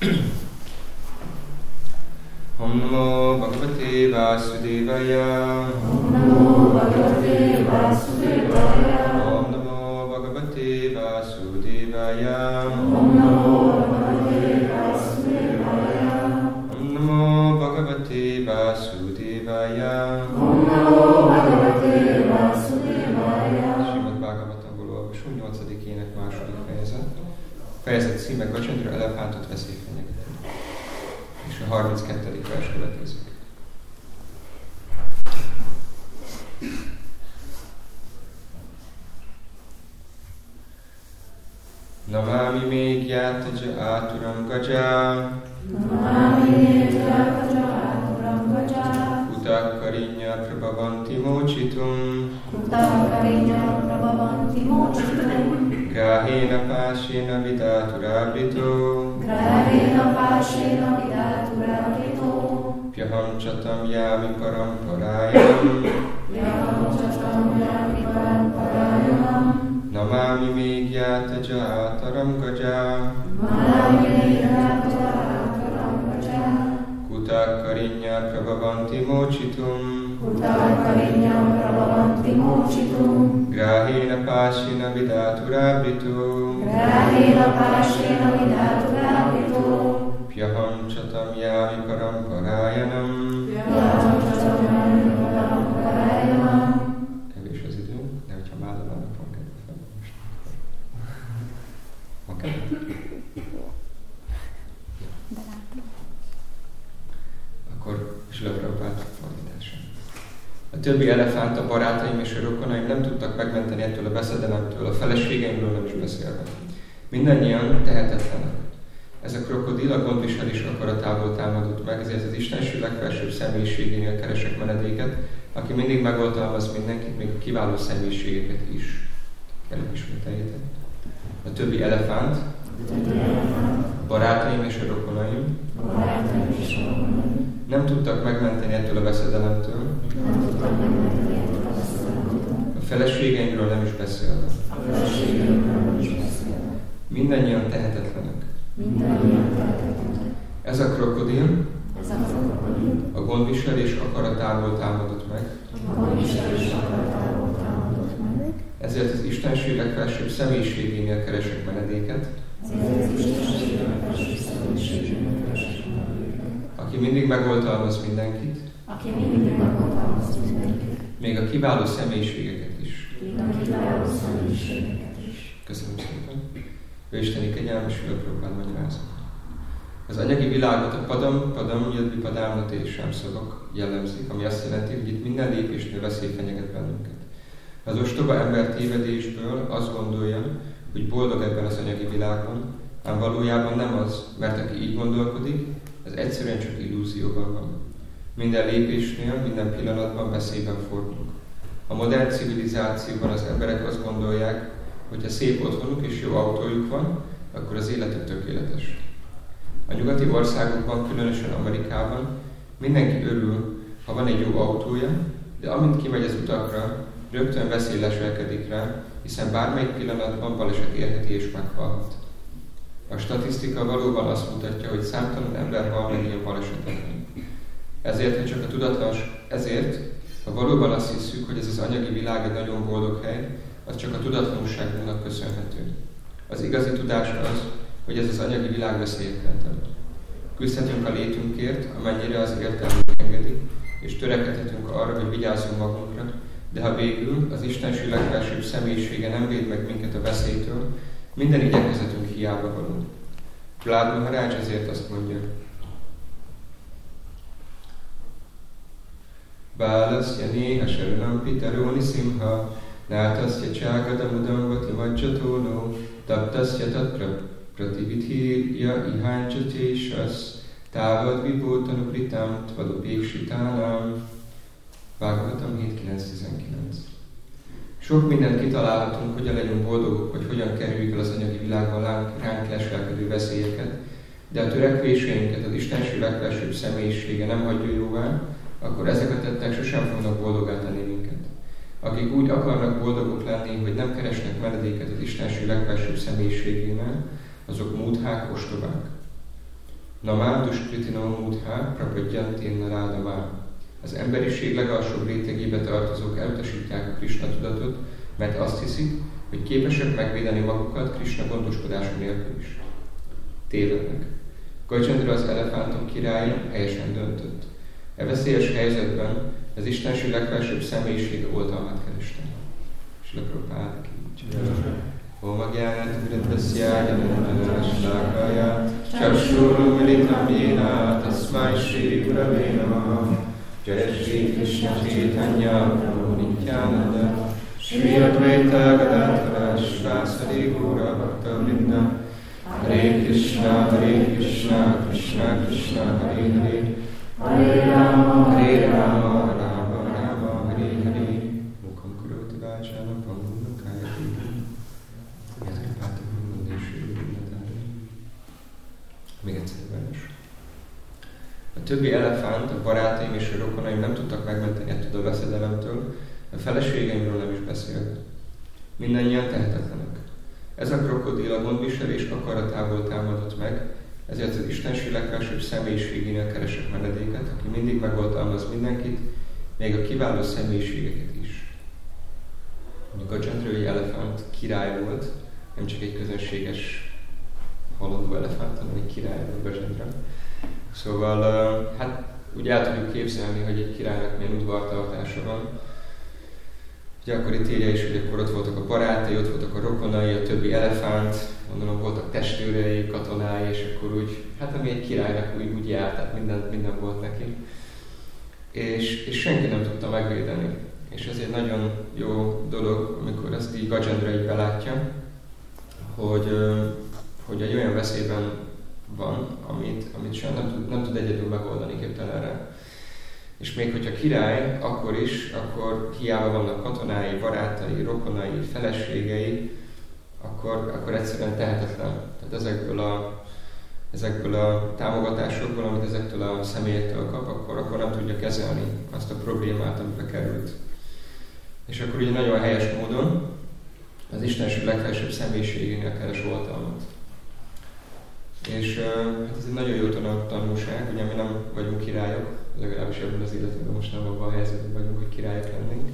Om Namo Bhagavate Vasudevaya. Om Namo Bhagavate Vasudevaya. Om Namo Bhagavate Vasudevaya. Om Namo Bhagavate Vasudevaya. Om Namo Bhagavate Vasudevaya. Om Namo Bhagavate Vasudevaya. Srimad Bhagavatamból olvasunk, 8. ének második fejezet. Fejezet címe Gajendra elefántot veszélyfenyegető. És a 32. vers következik. Namami Meghyataja Aturam Gaja. Namami Meghyataja Aturam Gaja. Utakarinya Prabhavanti Mochitum. Utakarinya Prabhavanti Mochitum. Grahena Pashena Vidaturabhito. Grahena Pashena Vidaturabhito. Pyaham Chatam Yami Paramparayam. Pyaham Chatam Yami Paramparayam. Namami Meghyataja Aturam Gaja. Namami Meghyataja Aturam Gaja. Utakarinya Prabhavanti Mochitum. Utakarinya Prabhavanti Mochitum. Grahena Pashena Vidaturabhito. Grahena Pashena Vidaturabhito. Pyaham Chatam Yami Paramparayanam. Pyaham Chatam Yami Paramparayam. Kevés az idő, de hogyha már vannak van kedve fel most. Oké? Akkor Srila Prabhupád fordítása. A többi elefánt, a barátaim és a rokonaim nem tudtak megmenteni ettől a veszedelemtől, a feleségeimről nem is beszélve. Mindannyian tehetetlenek. Ez a krokodil a gondviselés akaratából támadott meg, ezért az Istenség legfelsőbb személyiségénél keresek menedéket, aki mindig megoltalmaz mindenkit, még a kiváló személyiségeket is. Előbb ismételjétek. A többi elefánt, a barátaim és a rokonaim nem tudtak megmenteni ettől a veszedelemtől, a feleségeimről nem is beszélve. Mindannyian tehetetlenek. Ez a krokodil a gondviselés akaratából támadott meg. Ezért az Istenség legfelsőbb személyiségénél keresek menedéket, aki mindig megoltalmaz mindenkit, még a kiváló személyiségeket is. Köszönöm szépen. Ő isteni kegyelmes Srila Prabhupád magyarázat. Az anyagi világot a padam, jadvipadámnat és sámszavak jellemzik, ami azt jelenti, hogy itt minden lépésnél veszély fenyeget bennünket. Az ostoba ember tévedésből azt gondolja, hogy boldog ebben az anyagi világban, ám valójában nem az, mert aki így gondolkodik, az egyszerűen csak illúzióban van. Minden lépésnél, minden pillanatban veszélyben forgunk. A modern civilizációban az emberek azt gondolják, hogy ha szép otthonuk és jó autójuk van, akkor az életük tökéletes. A nyugati országokban, különösen Amerikában mindenki örül, ha van egy jó autója, de amint kimegy az utakra, rögtön veszély leselkedik rá, hiszen bármelyik pillanatban baleset érheti és meghalhat. A statisztika valóban azt mutatja, hogy számtalan ember hal meg ilyen balesetekben. Ezért, ha valóban azt hiszük, hogy ez az anyagi világ egy nagyon boldog hely, az csak a tudatlanságunknak köszönhető. Az igazi tudás az, hogy ez az anyagi világ veszélytelen. Küzdhetünk a létünkért, amennyire az értelmünk engedi, és törekedhetünk arra, hogy vigyázzunk magunkra, de ha végül az Istenség legfelsőbb személyisége nem véd meg minket a veszélytől, minden igyekezetünk hiába való. Prahlad Maharaj ezért azt mondja: Bálaszja néha saranam pitaro nisimha, nátasya cságadamudam vati majjatónó, taptasya tatra pratividhirja iháncsatésas, távad vibótanupritam tvadopéksitánam. Bhagavatam 7.9.19. Sok mindent kitalálhatunk, hogyan legyünk boldogok, vagy hogyan kerüljük el az anyagi világban ránk leselkedő veszélyeket, de a törekvéseinket az Istenség legfelsőbb személyisége nem hagyja jóvá, akkor ezek a tettek sosem fognak boldogá tenni minket. Akik úgy akarnak boldogok lenni, hogy nem keresnek menedéket az Istenség legfelsőbb személyiségénél, azok múdhák, ostobák. Namá duskritino mudha prapadyantin narádamá. Az emberiség legalsóbb rétegébe tartozók elutasítják a Krishna tudatot, mert azt hiszik, hogy képesek megvédeni magukat Krishna gondoskodása nélkül is. Tévednek. Gajendra az elefántok királya helyesen döntött. E veszélyes helyzetben az istenség legfelsőbb személyisége oltalmát kereste. Srila Prabhupáda ki. Om Agyánat Vritasya Jananaslákája Csaksúrum Militam Jéna Tasmai Shri Gurave Namaha Jaya Shri Krishna Chaitanya Prabhu Nityananda Shri Advaita Gadadhara Srivasadi Gaura Bhakta Vrinda Hare Krishna Krishna Krishna Hare Hare Hare Rama Rama Rama Hare Hare Mukam Karoti Vajana Panguna Kayati. Még egyszer vers. A többi elefánt, a barátaim és a rokonaim nem tudtak megmenteni ettől a veszedelemtől, a feleségeimről nem is beszélve. Mindannyian tehetetlenek. Ez a krokodil a gondviselés akaratából támadott meg, ezért az istenség legfelsőbb személyiségénél keresek menedéket, aki mindig megoltalmaz mindenkit, még a kiváló személyiségeket is. A Gajendra elefánt király volt, nem csak egy közönséges haladó elefánt, hanem egy király volt Gajendra. Szóval, hát úgy el tudjuk képzelni, hogy egy királynak milyen udvartartása van. Ugye akkor itt írja is, hogy akkor ott voltak a barátai, ott voltak a rokonai, a többi elefánt, gondolom voltak testvérei, katonái, és akkor úgy, hát ami egy királynak úgy járt, tehát minden volt neki. És senki nem tudta megvédeni. És ez egy nagyon jó dolog, amikor ezt így Gajendra így belátja, hogy egy olyan veszélyben van, amit sem nem tud egyedül megoldani, képtelen rá. És még hogyha király, akkor hiába vannak katonái, barátai, rokonai, feleségei, akkor egyszerűen tehetetlen. Tehát ezekből a támogatásokból, amit ezektől a személyektől kap, akkor nem tudja kezelni azt a problémát, amibe került. És akkor ugye nagyon helyes módon az istenség legfelsőbb személyiségénél keres oltalmat. És hát ez egy nagyon jó tanulság, ugye mi nem vagyunk királyok, legalábbis ebben az életünkben most nem abban a helyzetben vagyunk, hogy királyok lennénk.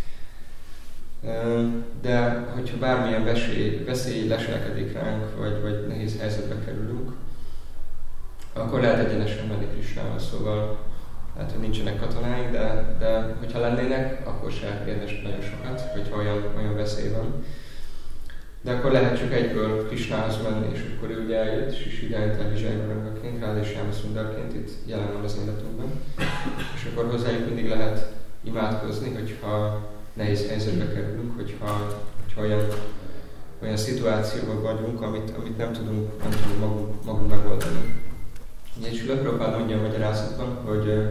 De hogyha bármilyen veszély leselkedik ránk, vagy nehéz helyzetbe kerülünk, akkor lehet egyenesen menni Krishnához. Szóval lehet, hogy nincsenek katonáink, de hogyha lennének, akkor se érdemes nagyon sokat, hogyha olyan veszély van. De akkor lehet csak egyből Krishnához menni, és akkor ő ugye eljött, és Sridharita Vijayavarangaként, Radha Shyama Sundarként itt jelen van az életünkben. És akkor hozzájuk mindig lehet imádkozni, hogyha nehéz helyzetbe kerülünk, hogyha olyan szituációban vagyunk, amit nem tudunk magunk megoldani. Ugye Srila Prabhupáda mondja a magyarázatban, hogy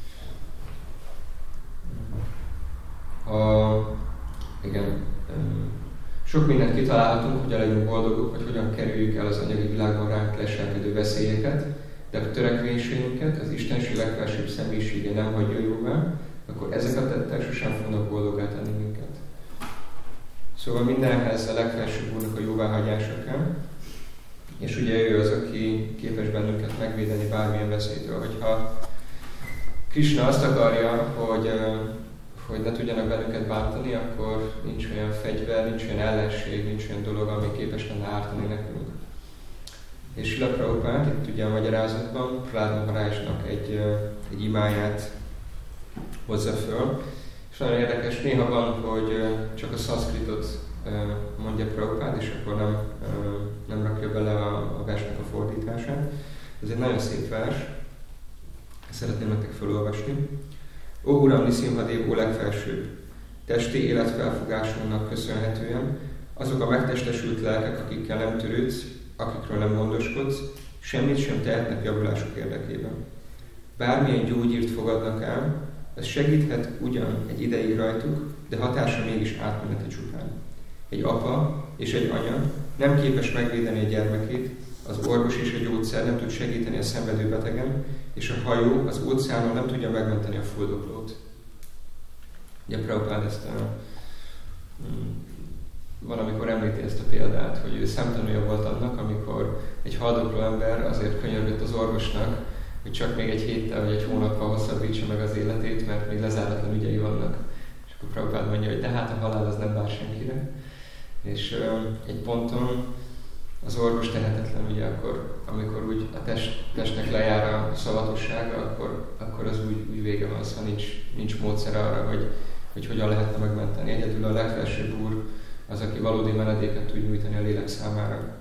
sok mindent kitalálhatunk, hogyan legyünk boldogok, vagy hogyan kerüljük el az anyagi világban ránk leselkedő veszélyeket, de a törekvéseinket az istenség legfelsőbb személyisége nem hagyja jóvá, akkor ezek a tettek sosem fognak boldoggá tenni minket. Szóval mindenhez a legfelsőbb úrnak a jóváhagyása kell, és ugye ő az, aki képes bennünket megvédeni bármilyen veszélytől. Hogyha Krishna azt akarja, hogy ne tudjanak bennünket bántani, akkor nincs olyan fegyver, nincs olyan ellenség, nincs olyan dolog, ami képes lenne ártani nekünk. És Srila Prabhupád itt ugye a magyarázatban Prahlad Maharajnak egy imáját hozza föl. És nagyon érdekes, néha van, hogy csak a szanszkritot mondja Prabhupád, és akkor nem rakja bele a versnek a fordítását. Ez egy nagyon szép vers, szeretném nektek felolvasni. Ó Uram Nisimhadev, ó legfelsőbb! Testi életfelfogásunknak köszönhetően azok a megtestesült lelkek, akikkel nem törődsz, akikről nem gondoskodsz, semmit sem tehetnek javulásuk érdekében. Bármilyen gyógyírt fogadnak el, ez segíthet ugyan egy ideig rajtuk, de hatása mégis átmeneti csupán. Egy apa és egy anya nem képes megvédeni a gyermekét, az orvos és a gyógyszer nem tud segíteni a szenvedő betegen, és a hajó az óceánon nem tudja megmenteni a fuldoklót. Ugye Prabhupád ezt van, amikor említi ezt a példát, hogy ő szemtanúja volt annak, amikor egy haldokló ember azért könyörgött az orvosnak, hogy csak még egy héttel vagy egy hónappal hosszabbítsa meg az életét, mert még lezáratlan ügyei vannak. És akkor Prabhupád mondja, hogy de hát a halál az nem vár senkire. És egy ponton az orvos tehetetlen, ugye akkor, amikor úgy a testnek lejár a szavatossága, akkor az úgy vége van, szóval nincs módszer arra, hogy hogyan lehetne megmenteni. Egyedül a legfelsőbb Úr az, aki valódi menedéket tud nyújtani a lélek számára.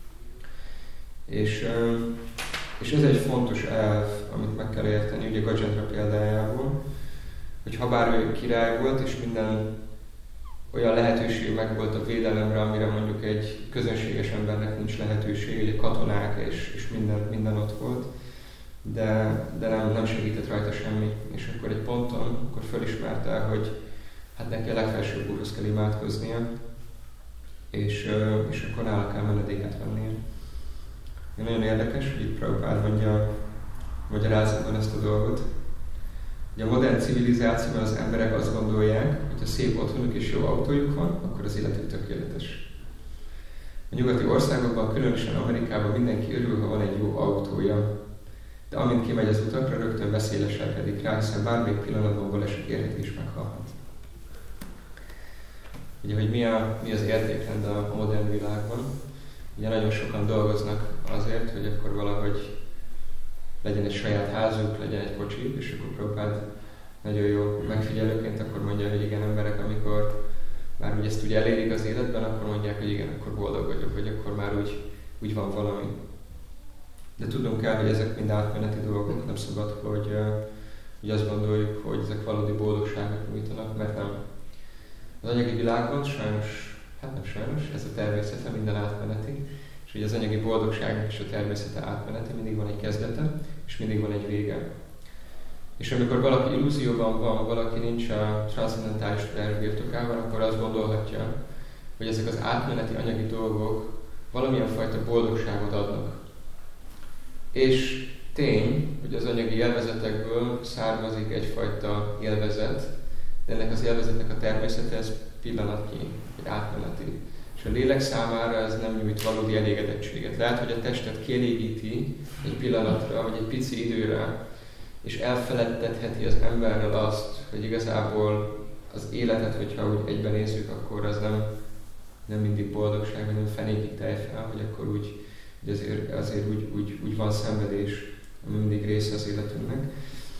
És ez egy fontos elv, amit meg kell érteni, ugye Gajendra példájából, hogy habár ő király volt, és minden olyan lehetőség meg volt a védelemre, amire mondjuk egy közönséges embernek nincs lehetőség, ugye katonák és minden ott volt, de nem segített rajta semmi. És akkor egy ponton akkor felismerte, hogy hát neki a legfelsőbb Úrhoz kell imádkoznia, és akkor nála kell menedéket vennie. Nagyon érdekes, hogy itt Prabhupád mondja magyarázatban ezt a dolgot. Ugye a modern civilizációban az emberek azt gondolják, hogy ha szép otthonuk és jó autójuk van, akkor az életük tökéletes. A nyugati országokban, különösen Amerikában mindenki örül, ha van egy jó autója. De amint kimegy az utakra, rögtön veszélyleselkedik rá, hiszen bármelyik pillanatban baleset érhet és meghalhat. Ugye, hogy mi az értékrend a modern világban. Ugye nagyon sokan dolgoznak azért, hogy akkor valahogy legyen egy saját házuk, legyen egy kocsi, és akkor Prabhupád nagyon jó megfigyelőként akkor mondja, hogy igen, emberek, amikor már úgy ezt ugye elérik az életben, akkor mondják, hogy igen, akkor boldog vagyok, vagy akkor már úgy van valami. De tudnunk kell, hogy ezek mind átmeneti dolgok, nem szabad, hogy azt gondoljuk, hogy ezek valódi boldogságot nyújtanak, mert nem. Az anyagi világban sajnos, hát nem sajnos, ez a természete minden átmeneti, és ugye az anyagi boldogságnak is a természete átmeneti, mindig van egy kezdete, és mindig van egy vége. És amikor valaki illúzióban van, valaki nincs a transzcendentális tudás birtokában, akkor azt gondolhatja, hogy ezek az átmeneti anyagi dolgok valamilyen fajta boldogságot adnak. És tény, hogy az anyagi élvezetekből származik egyfajta élvezet, de ennek az élvezetnek a természete ez pillanatnyi, vagy átmeneti. És a lélek számára ez nem nyújt valódi elégedettséget. Lehet, hogy a testet kielégíti egy pillanatra, vagy egy pici időre, és elfeledtetheti az emberrel azt, hogy igazából az életet, hogyha úgy egyben nézzük, akkor az nem mindig boldogság, vagy nem fenékig tejfel, hogy akkor azért úgy van szenvedés, ami mindig része az életünknek.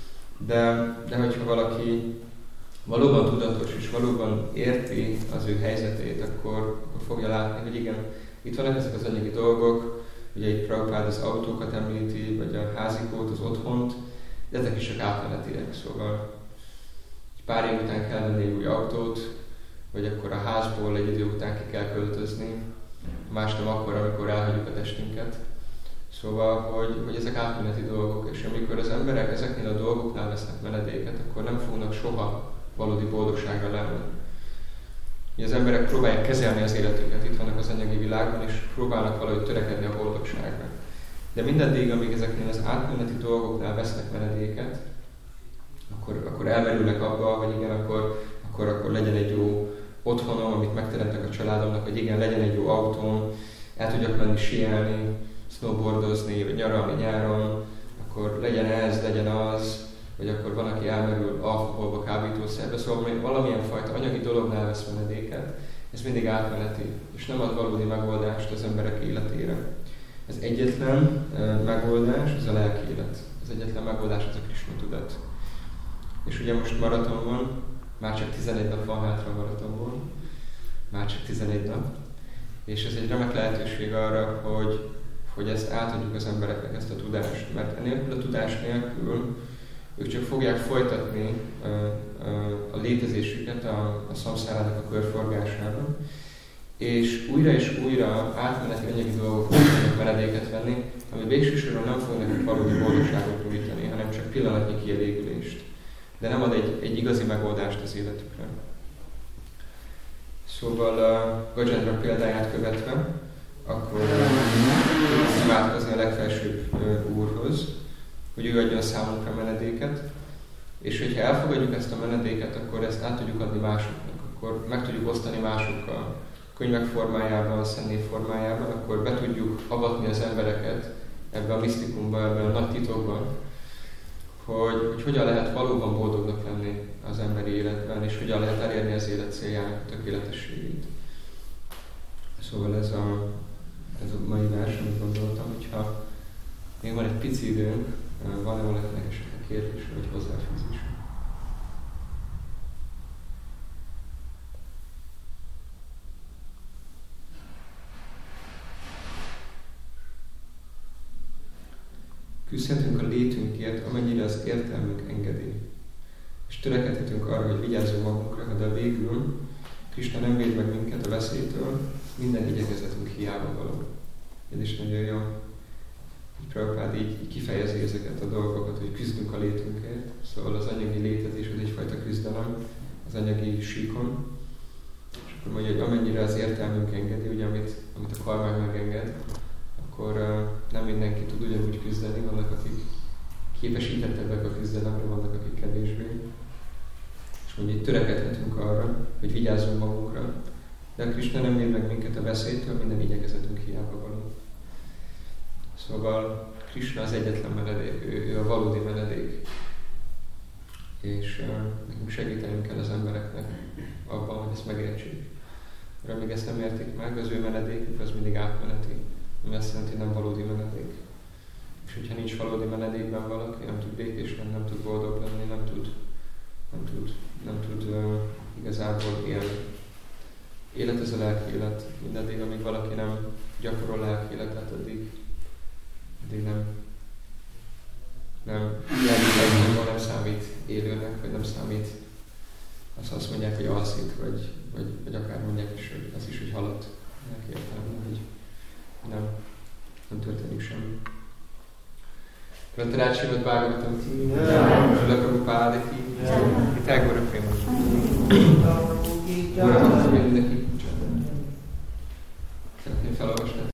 De hogyha valaki valóban tudatos és valóban érti az ő helyzetét, akkor fogja látni, hogy igen, itt vannak ezek az anyagi dolgok, ugye itt Prabhupád az autókat említi, vagy a házikót, az otthont, de ezek is csak átmenetiek, szóval egy pár év után kell venni egy új autót, vagy akkor a házból egy idő után ki kell költözni, más nem akkor, amikor elhagyjuk a testünket. Szóval, hogy ezek átmeneti dolgok, és amikor az emberek ezeknél a dolgoknál vesznek menedéket, akkor nem fognak soha valódi boldogságra lenni. Ugye az emberek próbálják kezelni az életüket, itt vannak az anyagi világban, és próbálnak valahogy törekedni a boldogságra. De mindaddig, amíg ezeknél az átmeneti dolgoknál vesznek menedéket, akkor elmerülnek abba, hogy igen, akkor legyen egy jó otthonom, amit megteremtek a családomnak, hogy igen, legyen egy jó autóm, el tudjak menni síelni, snowboardozni, vagy nyaralni nyáron, akkor legyen ez, legyen az, vagy akkor van, aki elmerül alkoholba, kábítószerbe, szóval valamilyen fajta anyagi dolognál vesz menedéket, ez mindig átmeneti, és nem ad valódi megoldást az emberek életére. Az egyetlen megoldás, az a lelki élet. Az egyetlen megoldás az a Krisna tudat. És ugye most maraton van, már csak 11 nap van hátra a maratonból, már csak 11 nap, és ez egy remek lehetőség arra, hogy ezt átadjuk az embereknek, ezt a tudást, mert enélkül a tudás nélkül ők csak fogják folytatni a létezésüket a szamszárának a körforgásában, és újra átmeneti anyagi dolgok fognak menedéket venni, ami végső soron nem fog nekik valódi boldogságot nyújtani, hanem csak pillanatnyi kielégülést. De nem ad egy igazi megoldást az életükre. Szóval a Gajendra példáját követve, akkor imádkozni a legfelsőbb Úrhoz, hogy ő adjon számunkra menedéket, és hogyha elfogadjuk ezt a menedéket, akkor ezt át tudjuk adni másoknak, akkor meg tudjuk osztani másokkal. könyvek formájában, szennév formájában, akkor be tudjuk avatni az embereket ebbe a misztikumba, ebbe a nagy titokban, hogy hogyan lehet valóban boldognak lenni az emberi életben, és hogyan lehet elérni az élet céljának a tökéletességét. Szóval ez a mai vers, amit gondoltam, hogyha még van egy pici időnk, van-e valakinek esetleg kérdés, vagy hozzáfűzés? Küzdhetünk a létünkért, amennyire az értelmünk engedi. És törekedhetünk arra, hogy vigyázzunk magunkra, de végül Krisna nem véd meg minket a veszélytől, minden igyekezetünk hiába való. Ez is nagyon jó. Prabhupád így kifejezi ezeket a dolgokat, hogy küzdünk a létünkért. Szóval az anyagi létezés az egyfajta küzdelem az anyagi síkon. És akkor mondja, hogy amennyire az értelmünk engedi, ugye, amit a karmánk megenged, akkor nem mindenki tud ugyanúgy küzdeni, vannak akik képesítettebbek a küzdelemre, vannak akik kevésbé. És mondja, hogy törekedhetünk arra, hogy vigyázzunk magunkra, de a Krisna nem véd meg minket a veszélytől, minden igyekezetünk hiába való. Szóval Krisna az egyetlen menedék, ő a valódi menedék. És nekünk segítenünk kell az embereknek abban, hogy ezt megértsék. Mert amíg ezt nem értik meg, az ő menedékük az mindig átmeneti, ami azt jelenti, hogy nem valódi menedék. És hogyha nincs valódi menedékben valaki, nem tud békés lenni, nem tud boldog lenni, nem tud igazából élni. Élet ez a lelki élet. Mindaddig, amíg valaki nem gyakorol lelki életet, addig nem számít élőnek, vagy nem számít. Azt mondják, hogy alszik, vagy akár mondják is, hogy az is, hogy halott. Értelme, hogy nem történik semmi. Pronto Srimad Bhagavatam ki, Srila Prabhupada ki, Tagore Prema.